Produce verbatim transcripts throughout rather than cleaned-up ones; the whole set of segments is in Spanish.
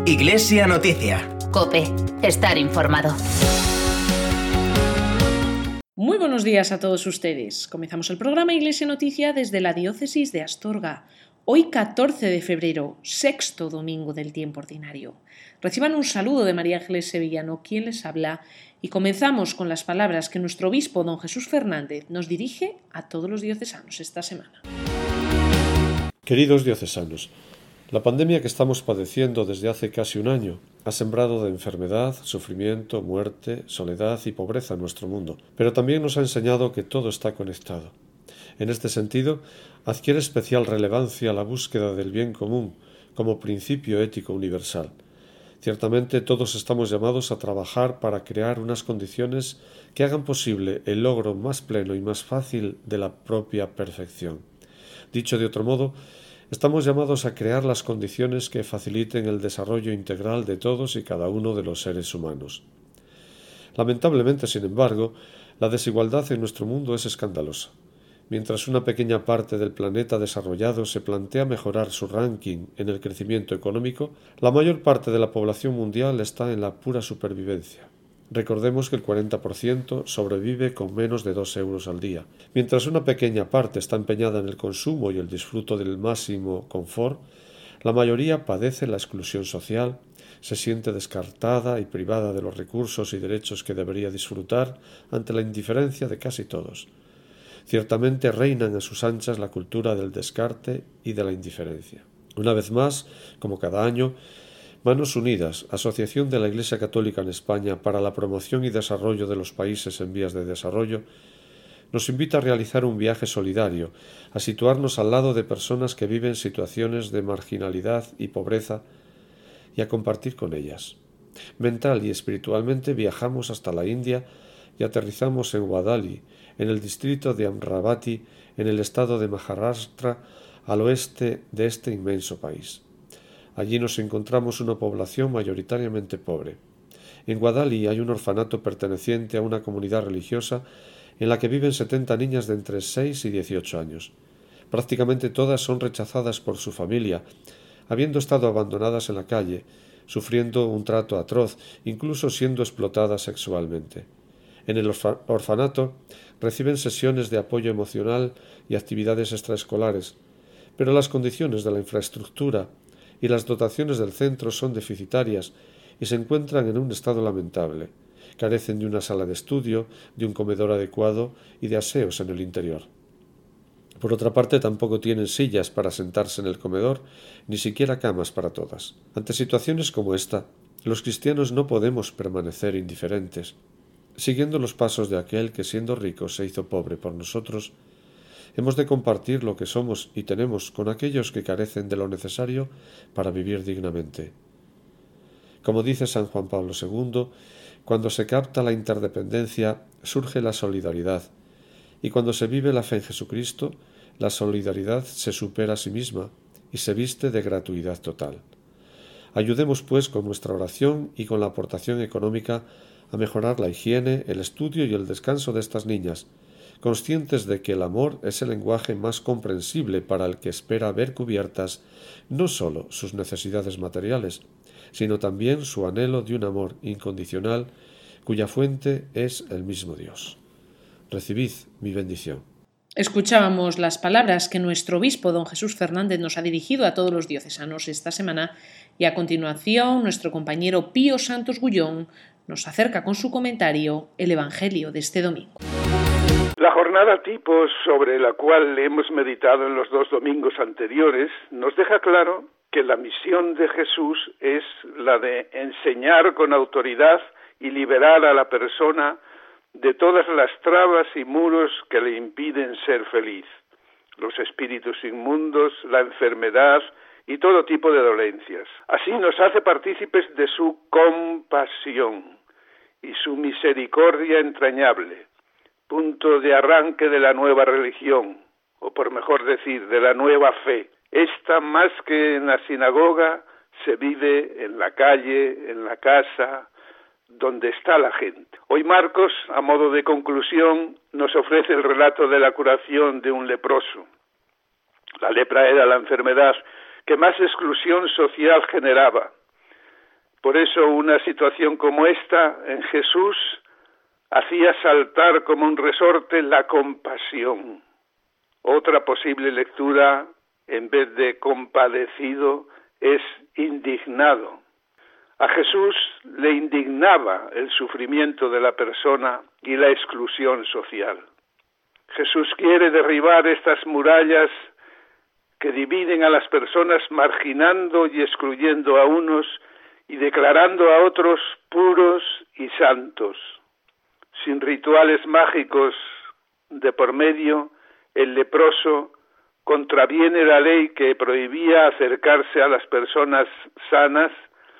Iglesia Noticia. COPE. Estar informado. Muy buenos días a todos ustedes. Comenzamos el programa Iglesia Noticia desde la Diócesis de Astorga. Hoy catorce de febrero, sexto domingo del tiempo ordinario. Reciban un saludo de María Ángeles Sevillano, quien les habla, y comenzamos con las palabras que nuestro obispo don Jesús Fernández nos dirige a todos los diocesanos esta semana. Queridos diocesanos, la pandemia que estamos padeciendo desde hace casi un año ha sembrado de enfermedad, sufrimiento, muerte, soledad y pobreza en nuestro mundo, pero también nos ha enseñado que todo está conectado. En este sentido, adquiere especial relevancia la búsqueda del bien común como principio ético universal. Ciertamente todos estamos llamados a trabajar para crear unas condiciones que hagan posible el logro más pleno y más fácil de la propia perfección. Dicho de otro modo, estamos llamados a crear las condiciones que faciliten el desarrollo integral de todos y cada uno de los seres humanos. Lamentablemente, sin embargo, la desigualdad en nuestro mundo es escandalosa. Mientras una pequeña parte del planeta desarrollado se plantea mejorar su ranking en el crecimiento económico, la mayor parte de la población mundial está en la pura supervivencia. Recordemos que el cuarenta por ciento sobrevive con menos de dos euros al día. Mientras una pequeña parte está empeñada en el consumo y el disfruto del máximo confort, la mayoría padece la exclusión social, se siente descartada y privada de los recursos y derechos que debería disfrutar ante la indiferencia de casi todos. Ciertamente reinan a sus anchas la cultura del descarte y de la indiferencia. Una vez más, como cada año, Manos Unidas, Asociación de la Iglesia Católica en España para la Promoción y Desarrollo de los Países en Vías de Desarrollo, nos invita a realizar un viaje solidario, a situarnos al lado de personas que viven situaciones de marginalidad y pobreza y a compartir con ellas. Mental y espiritualmente viajamos hasta la India y aterrizamos en Guadalajara, en el distrito de Amravati, en el estado de Maharashtra, al oeste de este inmenso país. Allí nos encontramos una población mayoritariamente pobre. En Guadalajara hay un orfanato perteneciente a una comunidad religiosa en la que viven setenta niñas de entre seis y dieciocho años. Prácticamente todas son rechazadas por su familia, habiendo estado abandonadas en la calle, sufriendo un trato atroz, incluso siendo explotadas sexualmente. En el orfa- orfanato reciben sesiones de apoyo emocional y actividades extraescolares, pero las condiciones de la infraestructura y las dotaciones del centro son deficitarias y se encuentran en un estado lamentable. Carecen de una sala de estudio, de un comedor adecuado y de aseos en el interior. Por otra parte, tampoco tienen sillas para sentarse en el comedor, ni siquiera camas para todas. Ante situaciones como esta, los cristianos no podemos permanecer indiferentes. Siguiendo los pasos de aquel que siendo rico se hizo pobre por nosotros, hemos de compartir lo que somos y tenemos con aquellos que carecen de lo necesario para vivir dignamente. Como dice San Juan Pablo segundo, cuando se capta la interdependencia surge la solidaridad, y cuando se vive la fe en Jesucristo, la solidaridad se supera a sí misma y se viste de gratuidad total. Ayudemos pues con nuestra oración y con la aportación económica a mejorar la higiene, el estudio y el descanso de estas niñas, conscientes de que el amor es el lenguaje más comprensible para el que espera ver cubiertas no sólo sus necesidades materiales, sino también su anhelo de un amor incondicional cuya fuente es el mismo Dios. Recibid mi bendición. Escuchábamos las palabras que nuestro obispo don Jesús Fernández nos ha dirigido a todos los diocesanos esta semana y a continuación nuestro compañero Pío Santos Gullón nos acerca con su comentario el Evangelio de este domingo. La jornada tipo sobre la cual hemos meditado en los dos domingos anteriores nos deja claro que la misión de Jesús es la de enseñar con autoridad y liberar a la persona de todas las trabas y muros que le impiden ser feliz, los espíritus inmundos, la enfermedad y todo tipo de dolencias. Así nos hace partícipes de su compasión y su misericordia entrañable, punto de arranque de la nueva religión, o por mejor decir, de la nueva fe. Esta, más que en la sinagoga, se vive en la calle, en la casa, donde está la gente. Hoy Marcos, a modo de conclusión, nos ofrece el relato de la curación de un leproso. La lepra era la enfermedad que más exclusión social generaba. Por eso una situación como esta en Jesús hacía saltar como un resorte la compasión. Otra posible lectura, en vez de compadecido, es indignado. A Jesús le indignaba el sufrimiento de la persona y la exclusión social. Jesús quiere derribar estas murallas que dividen a las personas, marginando y excluyendo a unos y declarando a otros puros y santos. Sin rituales mágicos de por medio, el leproso contraviene la ley que prohibía acercarse a las personas sanas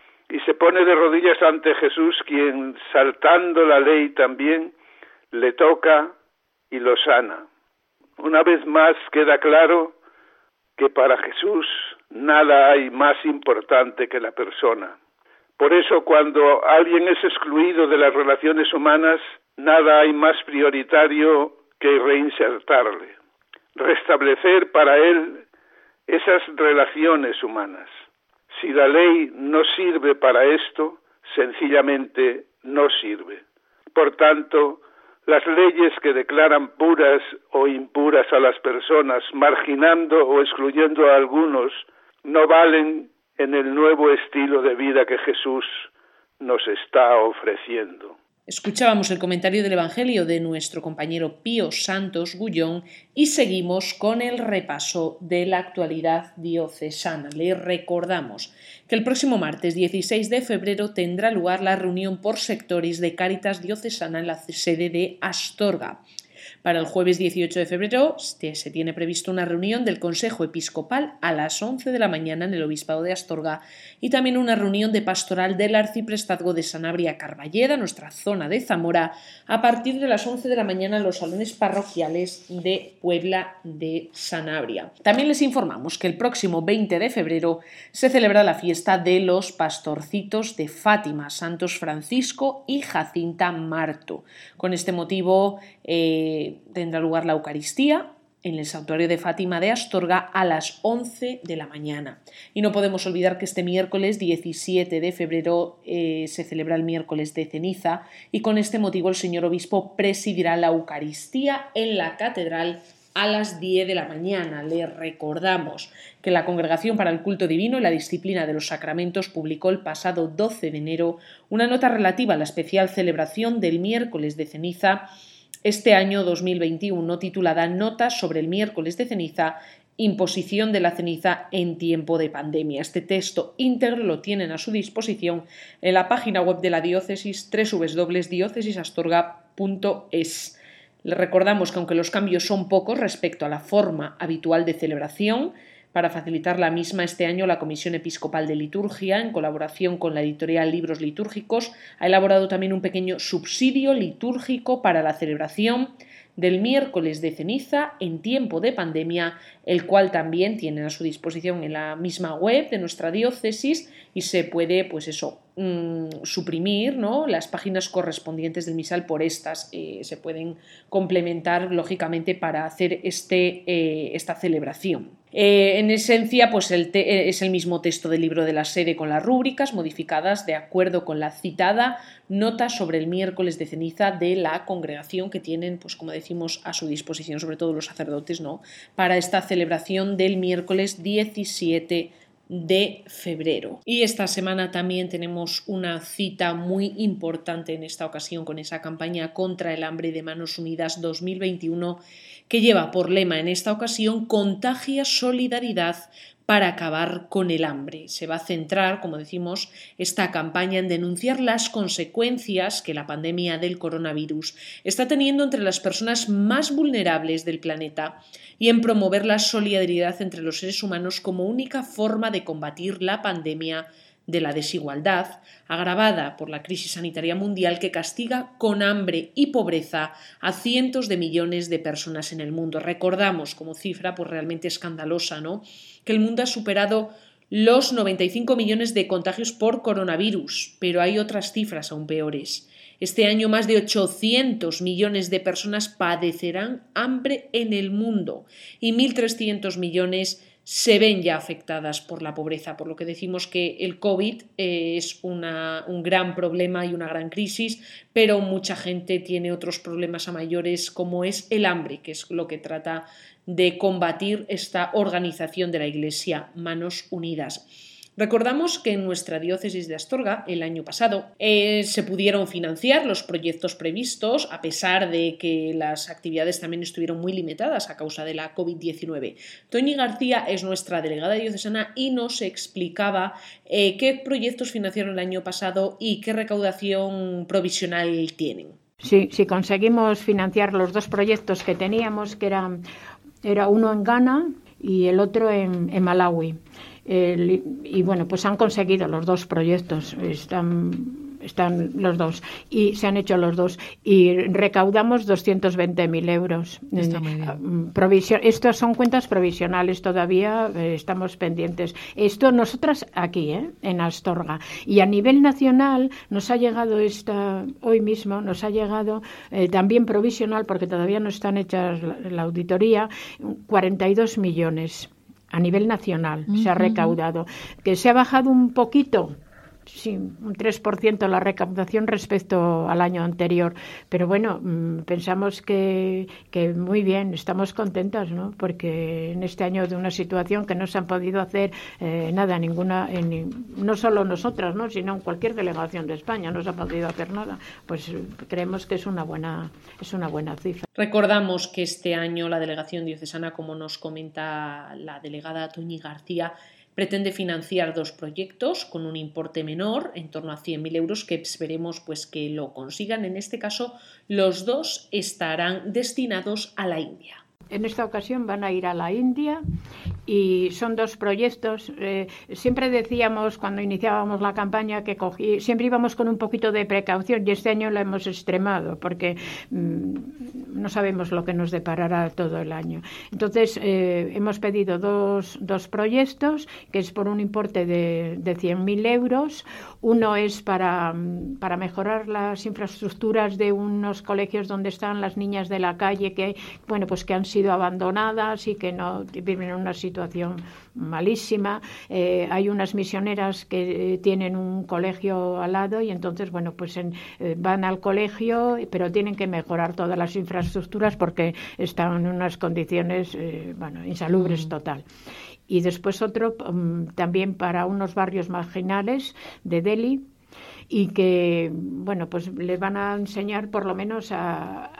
y se pone de rodillas ante Jesús, quien, saltando la ley también, le toca y lo sana. Una vez más queda claro que para Jesús nada hay más importante que la persona. Por eso, cuando alguien es excluido de las relaciones humanas, nada hay más prioritario que reinsertarle, restablecer para él esas relaciones humanas. Si la ley no sirve para esto, sencillamente no sirve. Por tanto, las leyes que declaran puras o impuras a las personas, marginando o excluyendo a algunos, no valen en el nuevo estilo de vida que Jesús nos está ofreciendo. Escuchábamos el comentario del Evangelio de nuestro compañero Pío Santos Gullón y seguimos con el repaso de la actualidad diocesana. Le recordamos que el próximo martes dieciséis de febrero tendrá lugar la reunión por sectores de Cáritas Diocesana en la sede de Astorga. Para el jueves dieciocho de febrero se tiene previsto una reunión del Consejo Episcopal a las once de la mañana en el Obispado de Astorga y también una reunión de pastoral del Arciprestazgo de Sanabria-Carballeda, nuestra zona de Zamora, a partir de las once de la mañana en los salones parroquiales de Puebla de Sanabria. También les informamos que el próximo veinte de febrero se celebra la fiesta de los pastorcitos de Fátima, Santos Francisco y Jacinta Marto. Con este motivo, eh, tendrá lugar la Eucaristía en el Santuario de Fátima de Astorga a las once de la mañana. Y no podemos olvidar que este miércoles diecisiete de febrero eh, se celebra el miércoles de ceniza y con este motivo el señor obispo presidirá la Eucaristía en la catedral a las diez de la mañana. Le recordamos que la Congregación para el Culto Divino y la Disciplina de los Sacramentos publicó el pasado doce de enero una nota relativa a la especial celebración del miércoles de ceniza este año dos mil veintiuno, titulada Notas sobre el miércoles de ceniza, imposición de la ceniza en tiempo de pandemia. Este texto íntegro lo tienen a su disposición en la página web de la diócesis doble u doble u doble u punto diócesis astorga punto es. Les recordamos que aunque los cambios son pocos respecto a la forma habitual de celebración, para facilitar la misma, este año la Comisión Episcopal de Liturgia, en colaboración con la editorial Libros Litúrgicos, ha elaborado también un pequeño subsidio litúrgico para la celebración del miércoles de ceniza en tiempo de pandemia, el cual también tienen a su disposición en la misma web de nuestra diócesis y se puede, pues eso, mmm, suprimir, ¿no?, las páginas correspondientes del misal por estas. Eh, se pueden complementar, lógicamente, para hacer este, eh, esta celebración. Eh, en esencia, pues el te- es el mismo texto del libro de la sede con las rúbricas modificadas de acuerdo con la citada nota sobre el miércoles de ceniza de la congregación que tienen, pues como decimos, a su disposición, sobre todo los sacerdotes, ¿no?, para esta celebración del miércoles diecisiete de febrero. Y esta semana también tenemos una cita muy importante en esta ocasión con esa campaña contra el hambre de Manos Unidas dos mil veintiuno, que lleva por lema en esta ocasión Contagia solidaridad para acabar con el hambre. Se va a centrar, como decimos, esta campaña en denunciar las consecuencias que la pandemia del coronavirus está teniendo entre las personas más vulnerables del planeta y en promover la solidaridad entre los seres humanos como única forma de combatir la pandemia de la desigualdad, agravada por la crisis sanitaria mundial que castiga con hambre y pobreza a cientos de millones de personas en el mundo. Recordamos como cifra pues realmente escandalosa, ¿no?, que el mundo ha superado los noventa y cinco millones de contagios por coronavirus, pero hay otras cifras aún peores. Este año más de ochocientos millones de personas padecerán hambre en el mundo y mil trescientos millones se ven ya afectadas por la pobreza, por lo que decimos que el COVID es una, un gran problema y una gran crisis, pero mucha gente tiene otros problemas a mayores como es el hambre, que es lo que trata de combatir esta organización de la Iglesia, Manos Unidas. Recordamos que en nuestra diócesis de Astorga el año pasado eh, se pudieron financiar los proyectos previstos a pesar de que las actividades también estuvieron muy limitadas a causa de la COVID diecinueve. Toñi García es nuestra delegada diocesana y nos explicaba eh, qué proyectos financiaron el año pasado y qué recaudación provisional tienen. Sí, sí, conseguimos financiar los dos proyectos que teníamos, que eran era uno en Ghana y el otro en, en Malawi. El, y bueno, pues han conseguido los dos proyectos, están, están los dos y se han hecho los dos y recaudamos doscientos veinte mil euros. Está muy bien. Provisio- Estas son cuentas provisionales todavía, eh, estamos pendientes. Esto nosotras aquí, eh, en Astorga. Y a nivel nacional nos ha llegado esta, hoy mismo nos ha llegado eh, también provisional, porque todavía no están hechas la, la auditoría, cuarenta y dos millones. A nivel nacional uh-huh. se ha recaudado, que se ha bajado un poquito, sí, un tres por ciento la recaudación respecto al año anterior, pero bueno, mmm, pensamos que, que muy bien, estamos contentas, ¿no? Porque en este año de una situación que no se han podido hacer eh, nada, ninguna, en, no solo nosotras, ¿no? Sino en cualquier delegación de España no se ha podido hacer nada, pues creemos que es una buena, es una buena cifra. Recordamos que este año la delegación diocesana, como nos comenta la delegada Toñi García, pretende financiar dos proyectos con un importe menor, en torno a cien mil euros, que esperemos pues, que lo consigan. En este caso, los dos estarán destinados a la India. En esta ocasión van a ir a la India y son dos proyectos. Eh, siempre decíamos cuando iniciábamos la campaña que cogí, siempre íbamos con un poquito de precaución y este año lo hemos extremado porque mmm, no sabemos lo que nos deparará todo el año. Entonces eh, hemos pedido dos, dos proyectos, que es por un importe de, de cien mil euros. Uno es para, para mejorar las infraestructuras de unos colegios donde están las niñas de la calle que, bueno, pues que han sido sido abandonadas y que no viven en una situación malísima. Eh, hay unas misioneras que eh, tienen un colegio al lado y entonces, bueno, pues en, eh, van al colegio, pero tienen que mejorar todas las infraestructuras porque están en unas condiciones, eh, bueno, insalubres mm. total. Y después otro um, también para unos barrios marginales de Delhi y que, bueno, pues les van a enseñar por lo menos a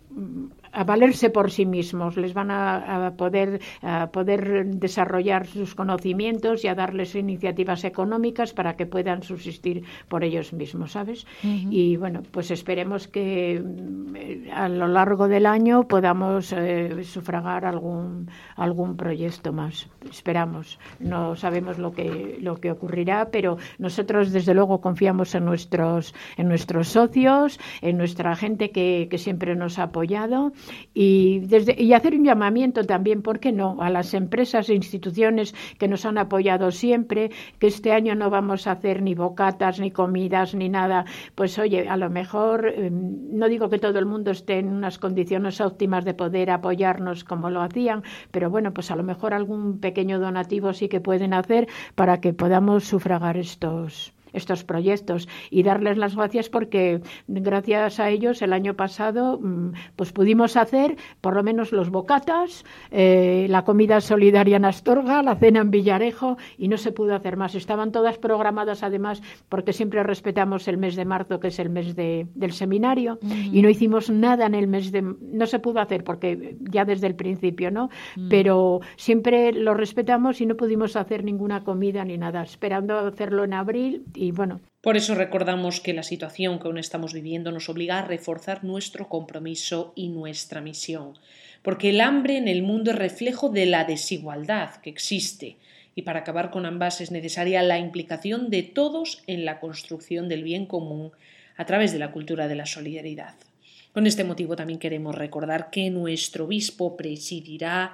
a valerse por sí mismos, les van a, a, poder, a poder desarrollar sus conocimientos y a darles iniciativas económicas para que puedan subsistir por ellos mismos, ¿sabes? Uh-huh. Y bueno, pues esperemos que eh, a lo largo del año podamos eh, sufragar algún, algún proyecto más. Esperamos. No sabemos lo que, lo que ocurrirá, pero nosotros desde luego confiamos en nuestros, en nuestros socios, en nuestra gente que, que siempre nos ha apoyado. Y, desde, y hacer un llamamiento también, ¿por qué no?, a las empresas e instituciones que nos han apoyado siempre, que este año no vamos a hacer ni bocatas, ni comidas, ni nada. Pues oye, a lo mejor, eh, no digo que todo el mundo esté en unas condiciones óptimas de poder apoyarnos como lo hacían, pero bueno, pues a lo mejor algún pequeño donativo sí que pueden hacer para que podamos sufragar estos estos proyectos y darles las gracias porque gracias a ellos el año pasado pues pudimos hacer por lo menos los bocatas, eh, la comida solidaria en Astorga, la cena en Villarejo y no se pudo hacer más. Estaban todas programadas además porque siempre respetamos el mes de marzo que es el mes de, del seminario uh-huh. y no hicimos nada en el mes de... no se pudo hacer porque ya desde el principio, ¿no? Uh-huh. Pero siempre lo respetamos y no pudimos hacer ninguna comida ni nada, esperando hacerlo en abril. Y bueno. Por eso recordamos que la situación que aún estamos viviendo nos obliga a reforzar nuestro compromiso y nuestra misión, porque el hambre en el mundo es reflejo de la desigualdad que existe y para acabar con ambas es necesaria la implicación de todos en la construcción del bien común a través de la cultura de la solidaridad. Con este motivo también queremos recordar que nuestro obispo presidirá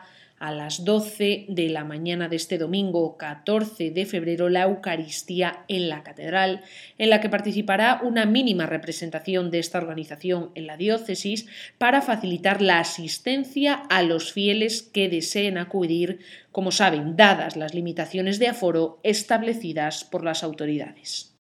a las doce de la mañana de este domingo catorce de febrero la Eucaristía en la Catedral, en la que participará una mínima representación de esta organización en la diócesis para facilitar la asistencia a los fieles que deseen acudir, como saben, dadas las limitaciones de aforo establecidas por las autoridades.